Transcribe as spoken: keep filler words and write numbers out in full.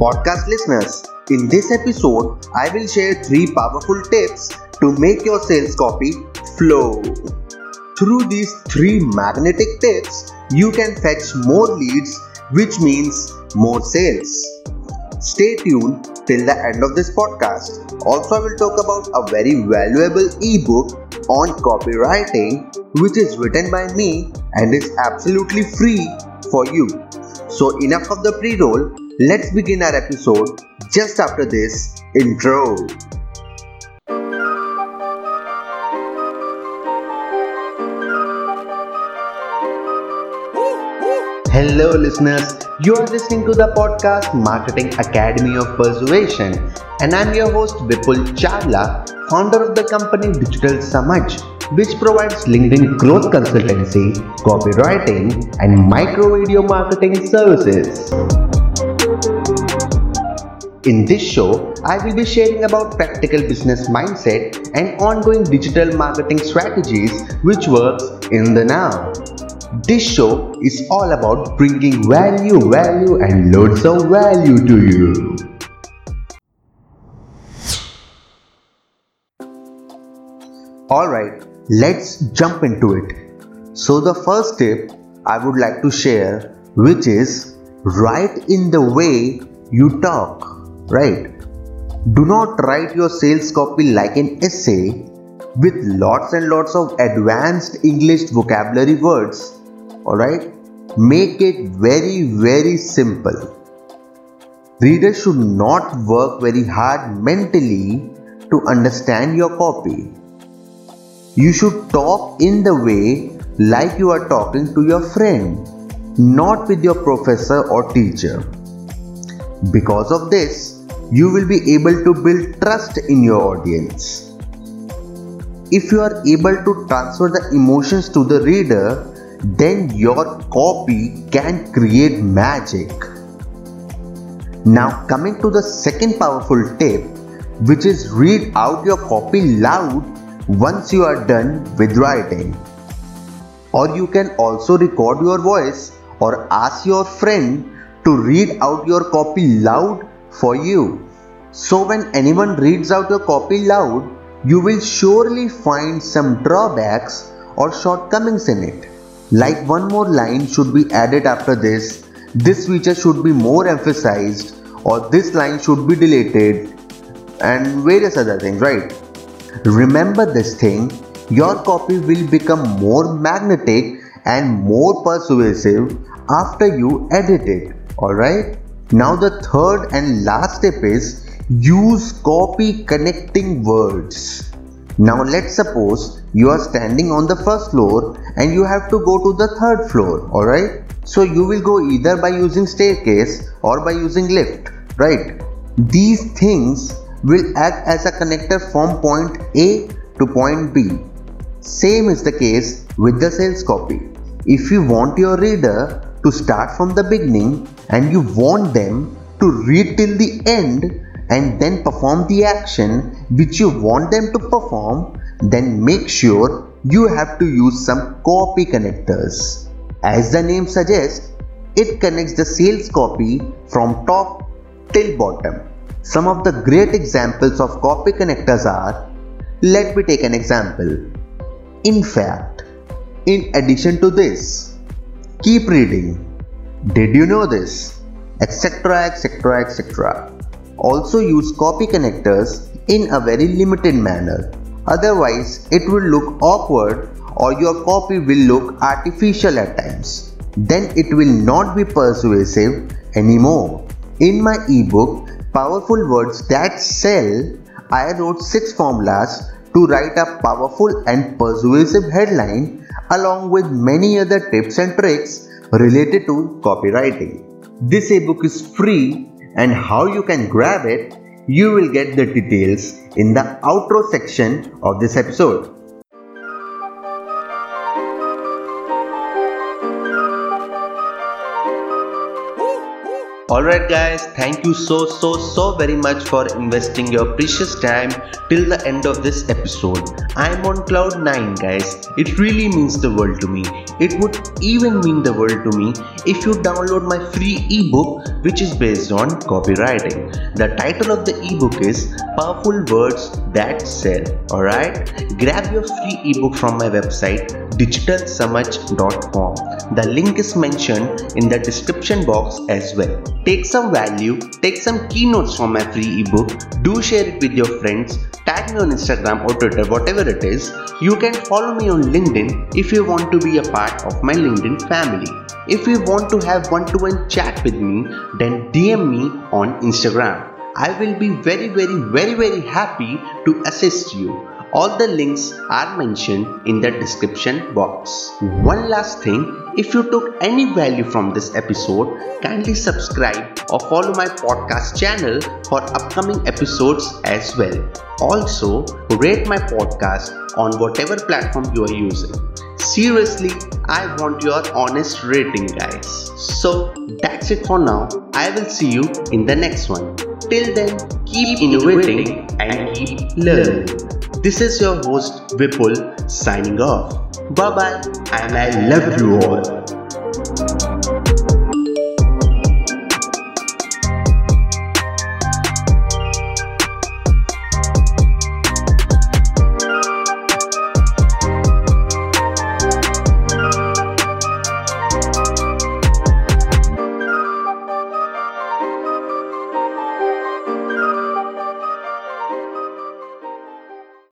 podcast listeners. In this episode, I will share three powerful tips to make your sales copy flow. Through these three magnetic tips, you can fetch more leads, which means more sales. Stay tuned till the end of this podcast. Also, I will talk about a very valuable ebook on copywriting, which is written by me and is absolutely free for you. So, enough of the pre roll, let's begin our episode just after this intro. Hello, listeners. You are listening to the podcast Marketing Academy of Persuasion, and I'm your host Vipul Chawla, founder of the company Digital Samaj, which provides LinkedIn growth consultancy, copywriting, and micro video marketing services. In this show, I will be sharing about practical business mindset and ongoing digital marketing strategies which works in the now. This show is all about bringing value, value and loads of value to you. Alright, let's jump into it. So the first tip I would like to share, which is write in the way you talk, right? Do not write your sales copy like an essay with lots and lots of advanced English vocabulary words. Alright, make it very very simple. Readers should not work very hard mentally to understand your copy. You should talk in the way like you are talking to your friend, not with your professor or teacher. Because of this, you will be able to build trust in your audience. If you are able to transfer the emotions to the reader, then your copy can create magic. Now coming to the second powerful tip, which is read out your copy loud once you are done with writing. Or you can also record your voice or ask your friend to read out your copy loud for you. So when anyone reads out your copy loud, you will surely find some drawbacks or shortcomings in it. Like one more line should be added after this, this feature should be more emphasized, or this line should be deleted, and various other things, right? Remember this thing, your copy will become more magnetic and more persuasive after you edit it, alright? Now the third and last tip is use copy connecting words. Now let's suppose you are standing on the first floor and you have to go to the third floor, alright? So you will go either by using staircase or by using lift, right? These things will act as a connector from point A to point B. Same is the case with the sales copy. If you want your reader to start from the beginning and you want them to read till the end and then perform the action which you want them to perform, then make sure you have to use some copy connectors. As the name suggests, it connects the sales copy from top till bottom. Some of the great examples of copy connectors are, let me take an example. In fact, in addition to this, keep reading, did you know this, etc, etc, et cetera. Also use copy connectors in a very limited manner. Otherwise, it will look awkward or your copy will look artificial at times. Then it will not be persuasive anymore. In my ebook, Powerful Words That Sell, I wrote six formulas to write a powerful and persuasive headline along with many other tips and tricks related to copywriting. This ebook is free, and how you can grab it, you will get the details in the outro section of this episode. Alright guys, thank you so so so very much for investing your precious time till the end of this episode. I am on cloud nine guys. It really means the world to me. It would even mean the world to me if you download my free ebook which is based on copywriting. The title of the ebook is Powerful Words That Sell. Alright? Grab your free ebook from my website digital samaj dot com. The link is mentioned in the description box as well. Take some value, take some keynotes from my free ebook, do share it with your friends, tag me on Instagram or Twitter, whatever it is. You can follow me on LinkedIn if you want to be a part of my LinkedIn family. If you want to have one-to-one chat with me, then D M me on Instagram. I will be very very very very happy to assist you. All the links are mentioned in the description box. One last thing, if you took any value from this episode, kindly subscribe or follow my podcast channel for upcoming episodes as well. Also, rate my podcast on whatever platform you are using. Seriously, I want your honest rating guys. So that's it for now. I will see you in the next one. Till then, keep innovating and keep learning. This is your host Vipul signing off. Bye bye and I love you all.